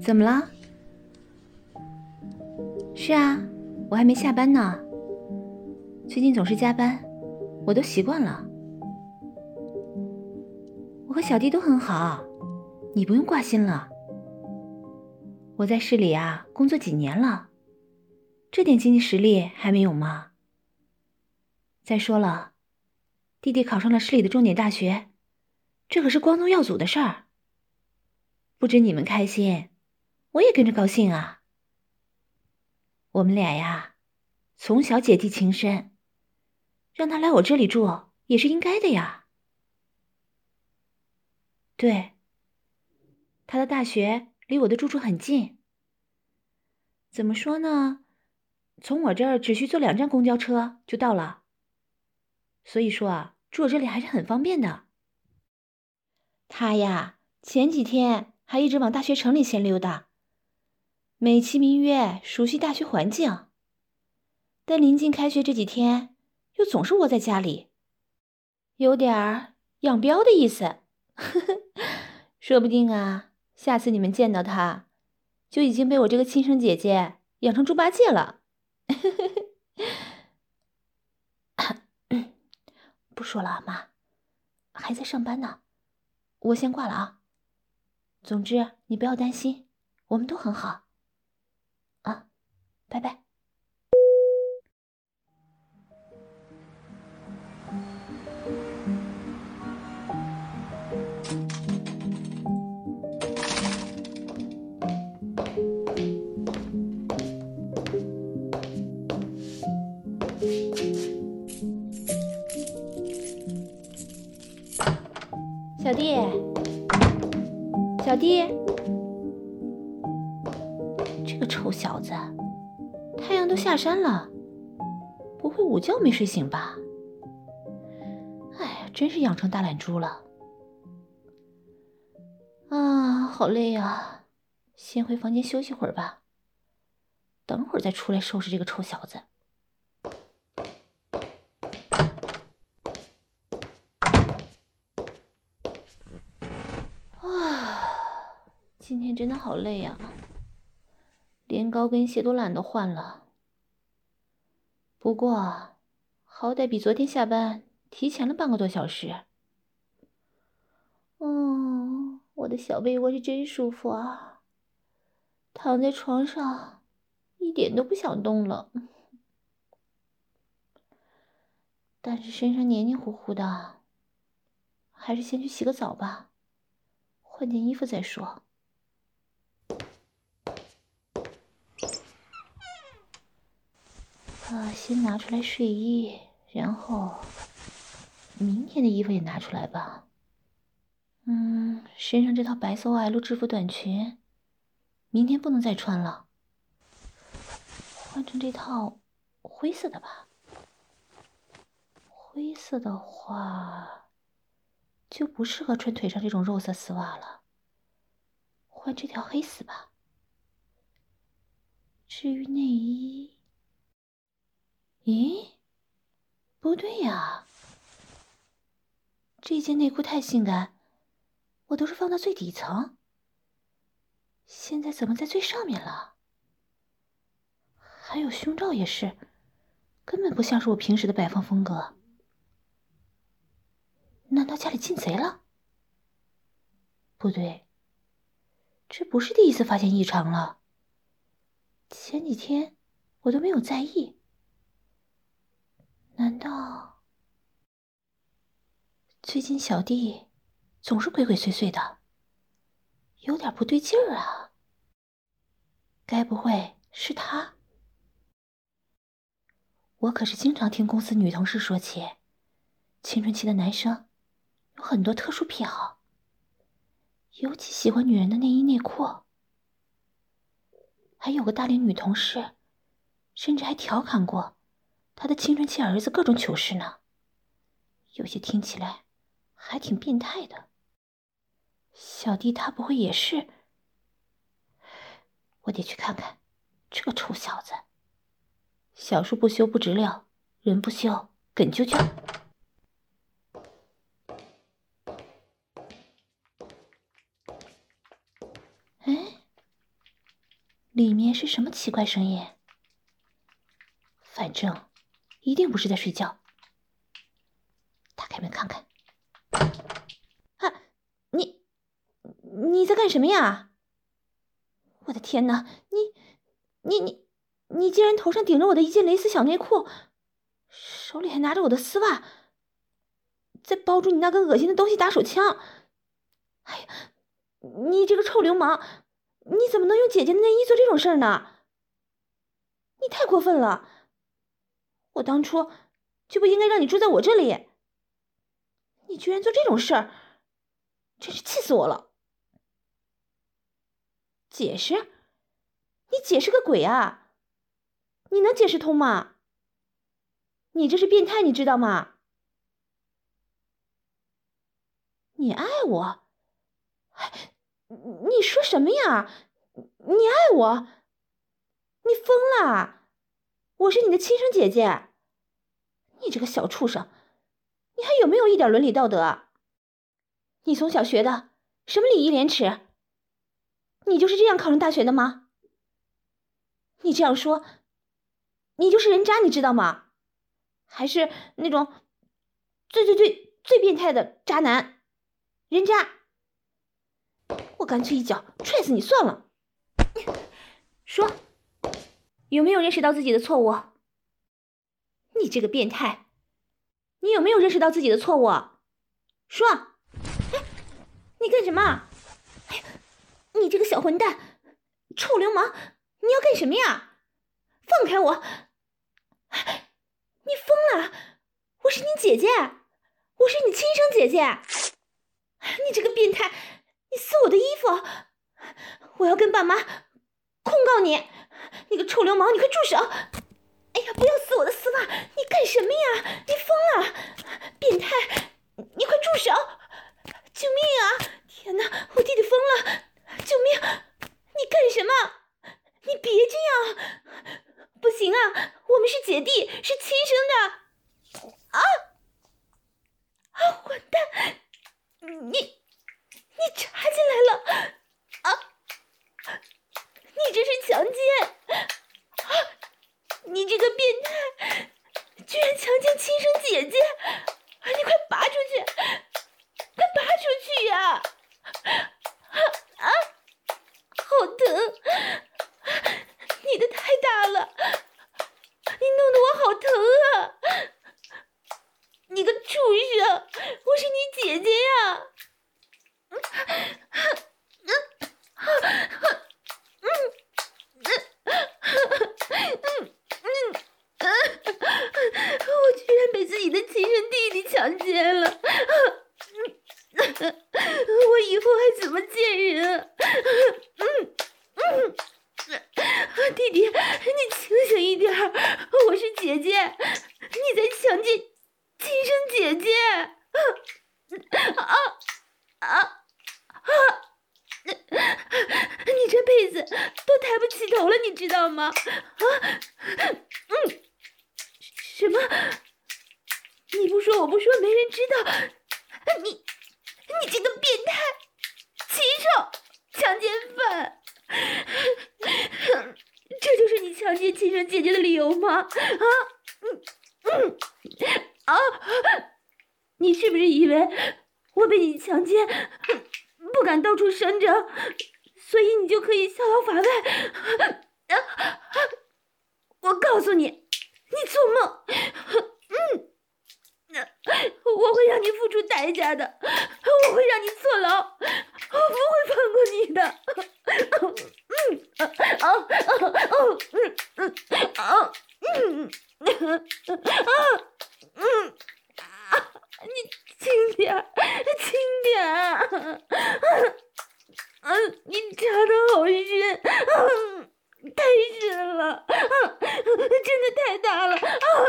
怎么了？是啊，我还没下班呢。最近总是加班，我都习惯了。我和小弟都很好，你不用挂心了。我在市里啊工作几年了，这点经济实力还没有吗？再说了，弟弟考上了市里的重点大学，这可是光宗耀祖的事儿。不止你们开心，我也跟着高兴啊。我们俩呀，从小姐弟情深，让他来我这里住也是应该的呀。对，他的大学离我的住处很近。怎么说呢？从我这儿只需坐2站公交车就到了。所以说啊，住我这里还是很方便的。他呀，前几天还一直往大学城里闲溜达，美其名曰熟悉大学环境。但临近开学这几天，又总是窝在家里，有点儿养膘的意思。说不定啊，下次你们见到他，就已经被我这个亲生姐姐养成猪八戒了。不说了啊，妈，还在上班呢，我先挂了啊。总之你不要担心，我们都很好啊，拜拜。小弟，小弟，这个臭小子，太阳都下山了，不会午觉没睡醒吧？哎呀，真是养成大懒猪了。啊，好累啊，先回房间休息会儿吧，等会儿再出来收拾这个臭小子。今天真的好累啊，连高跟鞋都懒得换了。不过，好歹比昨天下班提前了半个多小时。我的小被窝是真舒服啊，躺在床上一点都不想动了。但是身上黏黏糊糊的，还是先去洗个澡吧，换件衣服再说。先拿出来睡衣，然后明天的衣服也拿出来吧。身上这套白色 OL 制服短裙，明天不能再穿了，换成这套灰色的吧。灰色的话，就不适合穿腿上这种肉色丝袜了，换这条黑丝吧。至于内衣，咦，不对呀，这件内裤太性感，我都是放到最底层，现在怎么在最上面了？还有胸罩也是，根本不像是我平时的摆放风格。难道家里进贼了？不对，这不是第一次发现异常了。前几天我都没有在意，难道最近小弟总是鬼鬼祟祟的，有点不对劲儿啊？该不会是他？我可是经常听公司女同事说起，青春期的男生有很多特殊癖好，尤其喜欢女人的内衣内裤。还有个大龄女同事，甚至还调侃过她的青春期儿子各种糗事呢，有些听起来还挺变态的。小弟他不会也是？我得去看看这个臭小子。小树不修不直溜，人不修梗啾啾。哎， 里面是什么奇怪声音？反正一定不是在睡觉。打开门看看。啊，你在干什么呀？我的天哪，你竟然头上顶着我的一件蕾丝小内裤，手里还拿着我的丝袜，在包住你那个恶心的东西打手枪。哎呀，你这个臭流氓，你怎么能用姐姐的内衣做这种事儿呢？你太过分了！我当初就不应该让你住在我这里，你居然做这种事儿，真是气死我了！解释？你解释个鬼啊！你能解释通吗？你这是变态，你知道吗？你爱我？你说什么呀？你爱我？你疯了！我是你的亲生姐姐！你这个小畜生，你还有没有一点伦理道德？你从小学的什么礼义廉耻？你就是这样考上大学的吗？你这样说，你就是人渣，你知道吗？还是那种最变态的渣男，人渣！我干脆一脚踹死你算了。说，有没有认识到自己的错误？你这个变态，你有没有认识到自己的错误？说，你干什么？哎呀，你这个小混蛋，臭流氓，你要干什么呀？放开我！你疯了！我是你姐姐，我是你亲生姐姐！你这个变态，你撕我的衣服！我要跟爸妈控告你！你个臭流氓，你快住手！哎呀，不要撕我的丝袜！你干什么呀？你疯了！变态！你快住手！救命啊！天哪，我弟弟疯了！救命！你干什么？你别这样！不行啊，我们是姐弟，是亲生的！混蛋！你插进来了！你这是强奸！你这个变态，居然强奸亲生姐姐！你快拔出去！快拔出去呀！好疼！你的太大了，你弄得我好疼啊！你个畜生，我是你姐姐呀！我居然被自己的亲生弟弟强奸了！我以后还怎么见人？弟弟，你清醒一点，我是姐姐，你在强奸亲生姐姐！你这辈子都抬不起头了，你知道吗？什么？你不说我不说，没人知道。你这个变态，禽兽，强奸犯！这就是你强奸亲生姐姐的理由吗？你是不是以为我被你强奸，不敢到处声张，所以你就可以逍遥法外？我告诉你，你做梦！我会让你付出代价的，我会让你坐牢，我不会放过你的。你轻点儿，轻点儿。你插的好深，太深了，真的太大了。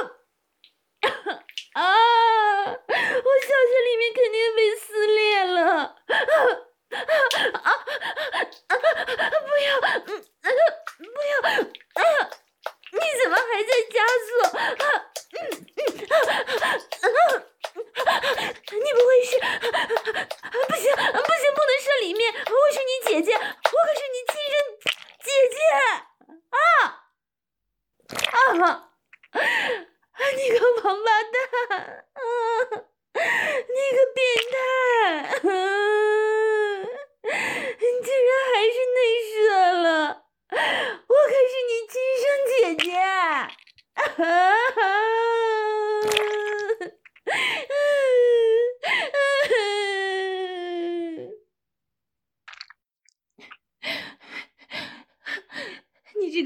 我小穴里面肯定被撕裂了！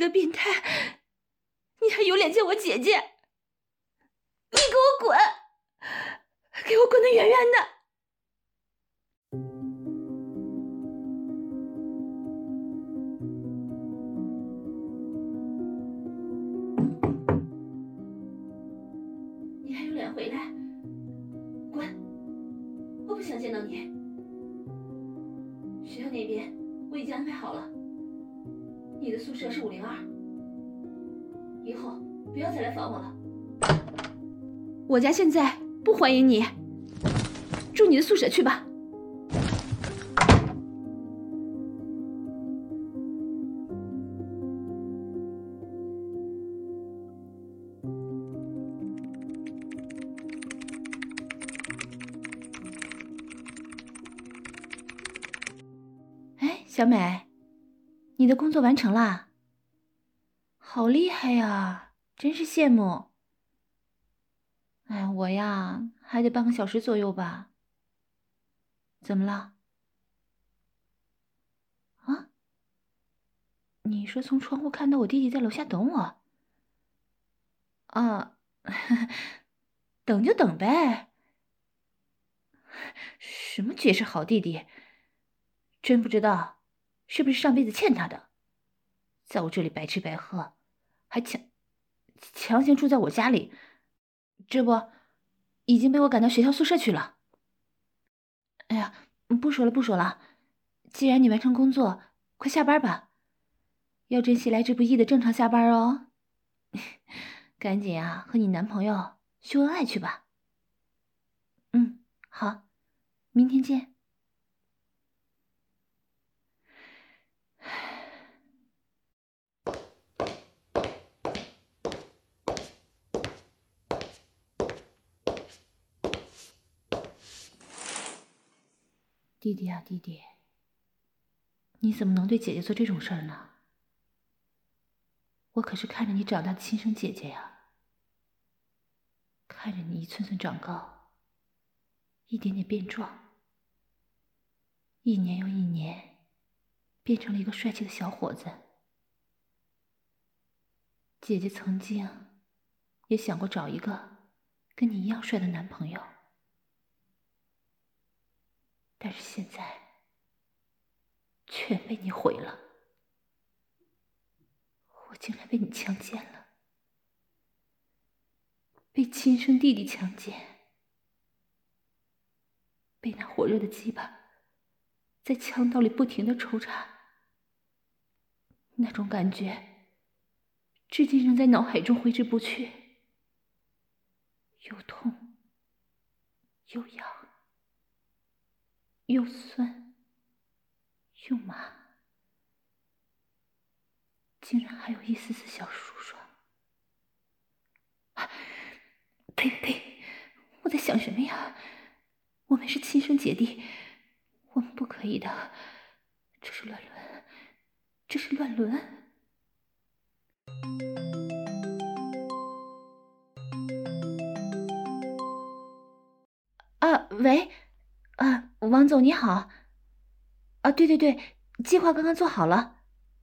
个变态！你还有脸叫我姐姐？你给我滚！给我滚得远远的！你还有脸回来？滚！我不想见到你。学校那边我已经安排好了，你的宿舍是502，以后不要再来烦我了。我家现在不欢迎你，住你的宿舍去吧。哎，小美，你的工作完成啦？好厉害呀，真是羡慕。哎，我呀，还得半个小时左右吧。怎么了？啊？你说从窗户看到我弟弟在楼下等我？啊，等就等呗。什么绝世好弟弟？真不知道是不是上辈子欠他的，在我这里白吃白喝，还强行住在我家里，这不已经被我赶到学校宿舍去了。哎呀，不说了不说了，既然你完成工作，快下班吧，要珍惜来之不易的正常下班哦。赶紧啊，和你男朋友秀恩爱去吧。嗯，好，明天见。弟弟啊，弟弟，你怎么能对姐姐做这种事儿呢？我可是看着你长大的亲生姐姐呀，看着你一寸寸长高，一点点变壮，一年又一年，变成了一个帅气的小伙子。姐姐曾经也想过找一个跟你一样帅的男朋友，但是现在全被你毁了。我竟然被你强奸了，被亲生弟弟强奸，被那火热的鸡巴在枪道里不停地抽插，那种感觉至今仍在脑海中挥之不去，又痛又痒又酸又麻，竟然还有一丝丝小舒爽。呸呸！我在想什么呀？我们是亲生姐弟，我们不可以的，这是乱伦，这是乱伦。啊，喂，王总你好。啊，对对对，计划刚刚做好了。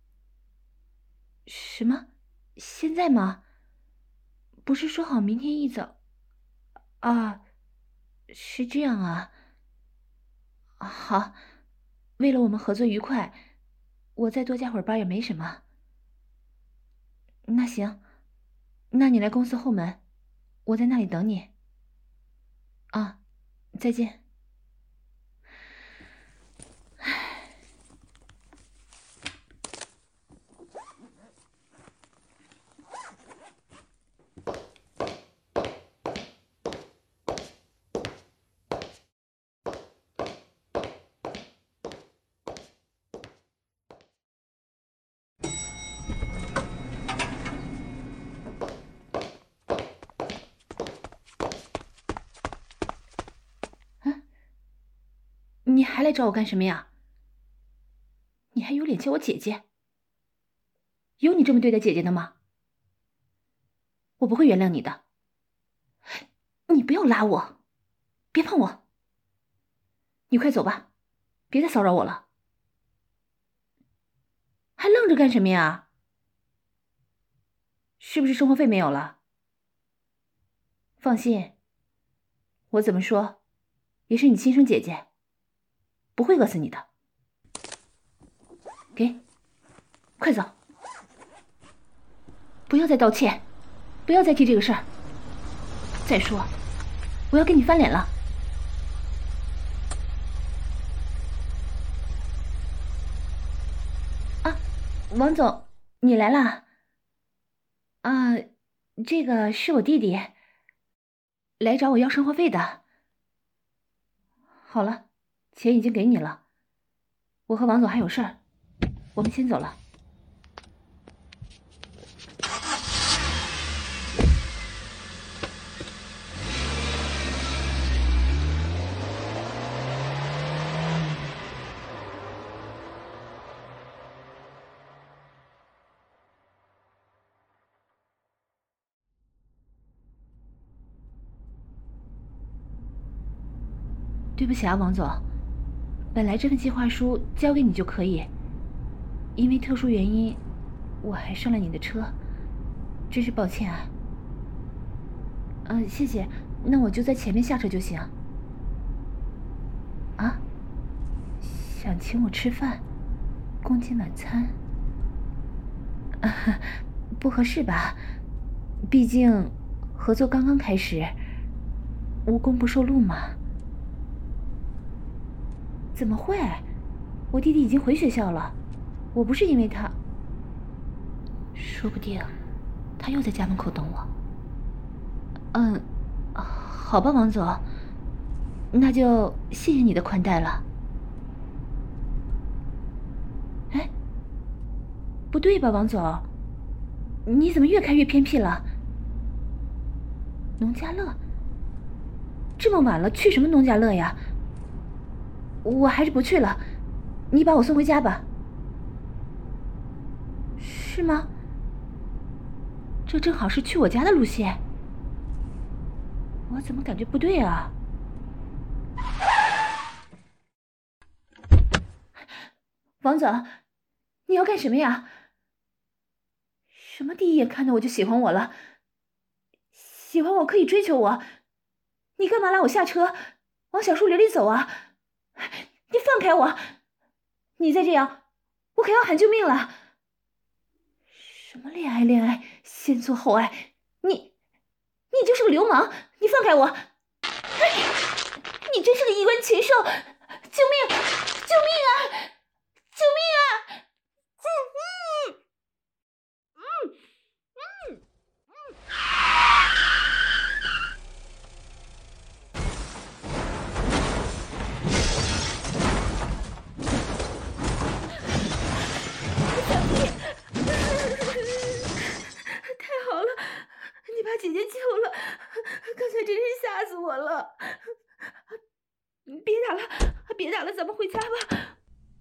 什么？现在吗？不是说好明天一早？啊，是这样啊。好，为了我们合作愉快，我再多加会儿班也没什么。那行，那你来公司后门，我在那里等你。啊，再见。你还来找我干什么呀？你还有脸叫我姐姐？有你这么对待姐姐的吗？我不会原谅你的。你不要拉我，别碰我。你快走吧，别再骚扰我了。还愣着干什么呀？ 是不是生活费没有了？放心，我怎么说，也是你亲生姐姐，不会饿死你的。给，快走！不要再道歉，不要再提这个事儿。再说，我要跟你翻脸了。啊，王总，你来啦？啊，这个是我弟弟，来找我要生活费的。好了，钱已经给你了，我和王总还有事儿，我们先走了。对不起啊，王总，本来这份计划书交给你就可以，因为特殊原因，我还上了你的车，真是抱歉啊。谢谢，那我就在前面下车就行。啊？想请我吃饭，共进晚餐？不合适吧？毕竟合作刚刚开始，无功不受禄嘛。怎么会？我弟弟已经回学校了，我不是因为他，说不定他又在家门口等我。好吧，王总，那就谢谢你的宽待了。哎，不对吧，王总，你怎么越开越偏僻了？农家乐？这么晚了，去什么农家乐呀？我还是不去了，你把我送回家吧。是吗？这正好是去我家的路线，我怎么感觉不对啊？王总，你要干什么呀？什么第一眼看到我就喜欢我了？喜欢我可以追求我，你干嘛拉我下车，往小树林里走啊？你放开我！你再这样，我可要喊救命了！什么恋爱恋爱，先做后爱，你就是个流氓！你放开我！你真是个衣冠禽兽！救命！救命啊！救命啊！太好了，你把姐姐救了，刚才真是吓死我了！别打了，别打了，咱们回家吧。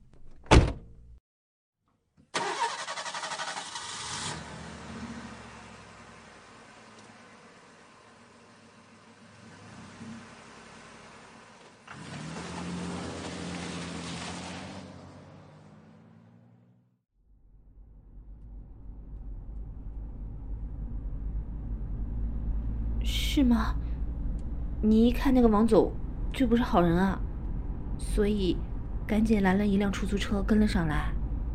是吗？你一看那个王总就不是好人啊，所以赶紧拦了一辆出租车跟了上来。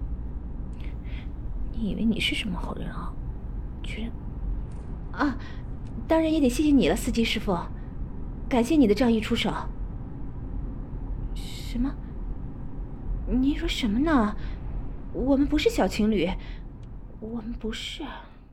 你以为你是什么好人啊？居然……啊，当然也得谢谢你了，司机师傅，感谢你的仗义出手。什么？你说什么呢？我们不是小情侣，我们不是。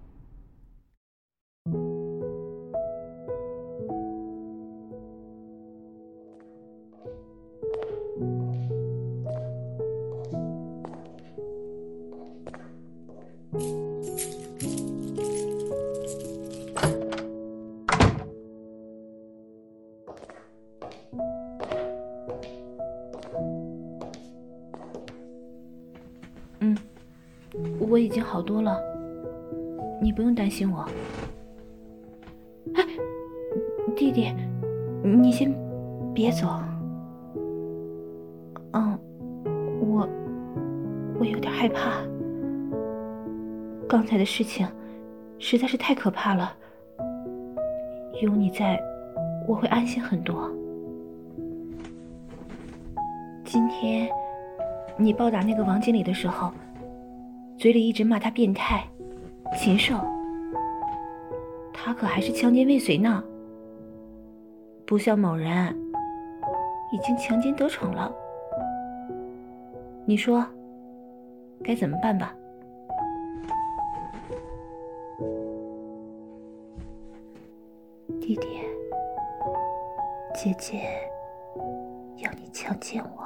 我已经好多了，你不用担心我。哎，弟弟，你先别走。我有点害怕。刚才的事情实在是太可怕了。有你在，我会安心很多。今天你暴打那个王经理的时候，嘴里一直骂他变态、禽兽，他可还是强奸未遂呢，不像某人已经强奸得逞了。你说该怎么办吧？弟弟，姐姐要你强奸我。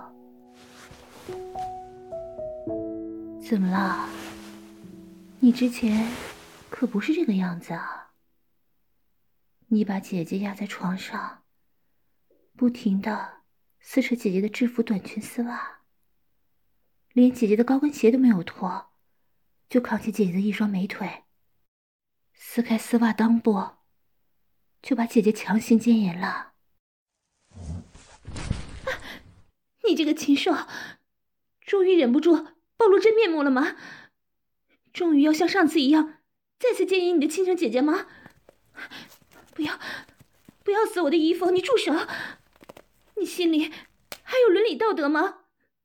怎么了？你之前可不是这个样子啊！你把姐姐压在床上，不停地撕扯姐姐的制服短裙丝袜，连姐姐的高跟鞋都没有脱，就扛起姐姐的一双美腿，撕开丝袜裆部，就把姐姐强行奸淫了。你这个禽兽，终于忍不住暴露真面目了吗？终于要像上次一样再次奸淫你的亲生姐姐吗？不要撕我的衣服，你住手！你心里还有伦理道德吗？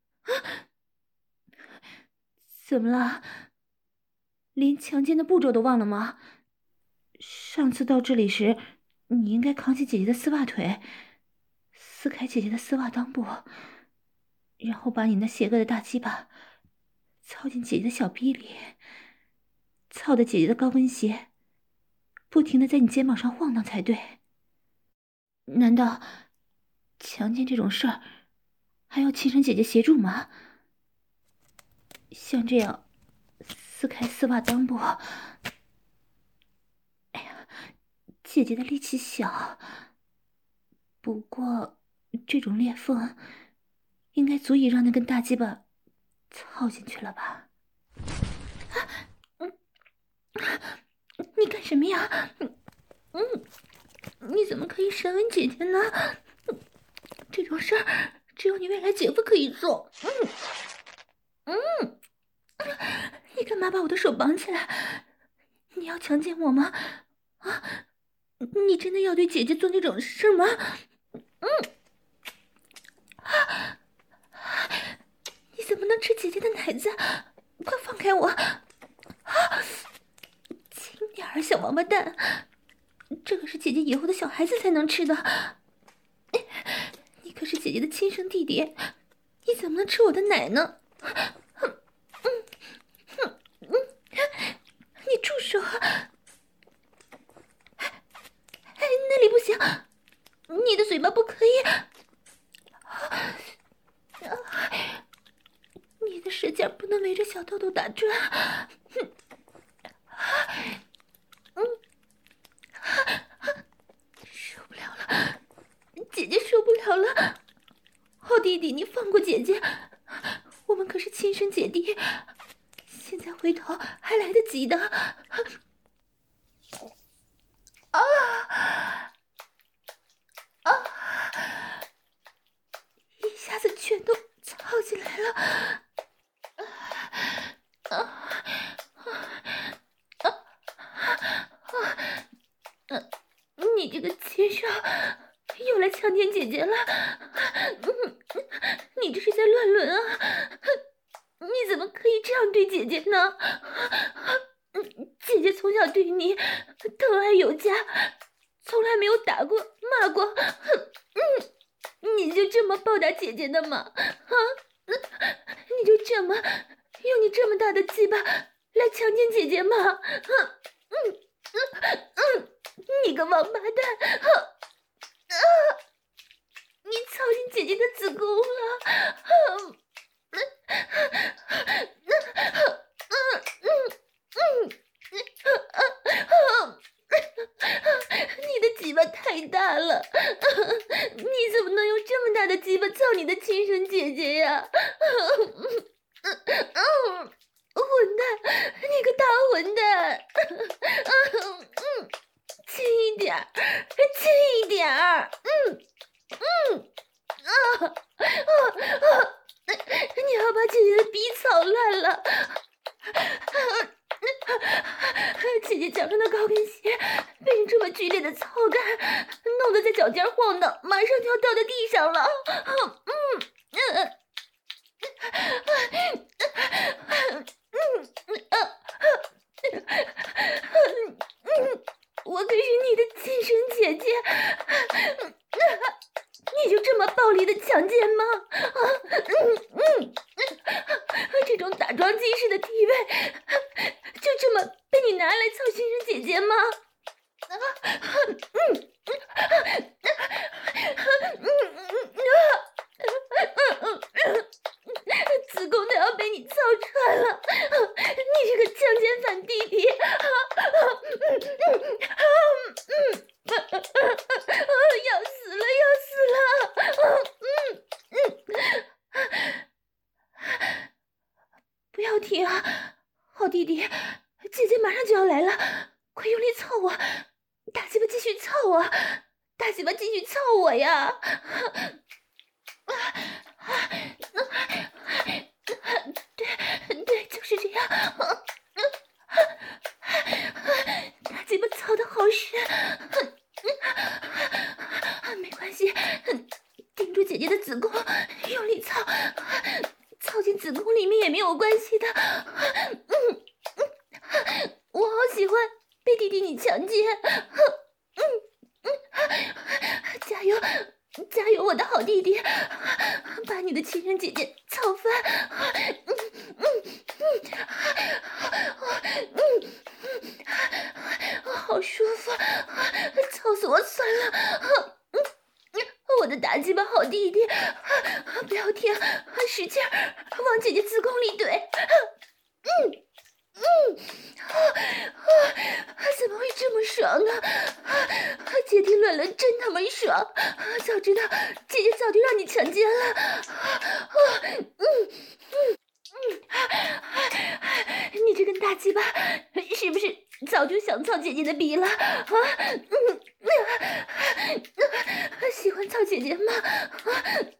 怎么了？连强奸的步骤都忘了吗？上次到这里时，你应该扛起姐姐的丝袜腿，撕开姐姐的丝袜裆部，然后把你那邪恶的大鸡巴操进姐姐的小逼里，操的姐姐的高跟鞋不停地在你肩膀上晃荡才对。难道强奸这种事儿还要亲生姐姐协助吗？像这样撕开丝袜裆部，哎呀，姐姐的力气小，不过这种裂缝应该足以让那根大鸡巴操进去了吧？你干什么呀？你怎么可以审问姐姐呢？这种事儿只有你未来姐夫可以做。你干嘛把我的手绑起来？你要强奸我吗？啊，你真的要对姐姐做那种事吗？你怎么能吃姐姐的奶子？快放开我！轻点儿，小王八蛋！这可是姐姐以后的小孩子才能吃的。你可是姐姐的亲生弟弟，你怎么能吃我的奶呢？你住手！那里不行，你的嘴巴不可以。你的舌尖不能围着小豆豆打转。受不了了，姐姐受不了了。好弟弟，你放过姐姐，我们可是亲生姐弟，现在回头还来得及的。一下子全都操进来了。你这个禽兽，又来强奸姐姐了！你这是在乱伦啊！你怎么可以这样对姐姐呢？姐姐从小对你疼爱有加，从来没有打过、骂过。你就这么报答姐姐的吗？你就这么用你这么大的鸡巴来强奸姐姐吗？你个王八蛋！你操进姐姐的子宫了！你的鸡巴太大了，你怎么能用这么大的鸡巴操你的亲生姐姐呀？混蛋，你个大混蛋！轻一点儿，轻一点儿！你要把姐姐的逼操烂了！ 姐姐脚上的高跟鞋被你这么剧烈的操干，弄得在脚尖晃荡，马上就要掉在地上了。我可是你的亲生姐姐，你就这么暴力的强奸吗？这种打桩机式的地位，就这么被你拿来操亲生姐姐吗？子宫都要被你操穿了，你这个强奸犯弟弟！要死了，要死了！不要停啊，好弟弟，姐姐马上就要来了，快用力操我！大鸡巴继续操我，大鸡巴继续操我呀！对，就是这样。大鸡巴操得好深，没关系，顶住姐姐的子宫，用力操，操进子宫里面也没有关系的。我好喜欢被弟弟你强奸。加油，加油，我的好弟弟，把你的亲生姐姐操翻。好舒服，操死我算了。我的大鸡巴好弟弟，不要停，使劲往姐姐子宫里怼。怎么会这么爽呢？姐弟乱伦真他妈爽！早知道姐姐早就让你强奸了。你这根大鸡巴是不是早就想操姐姐的逼了？喜欢操姐姐吗？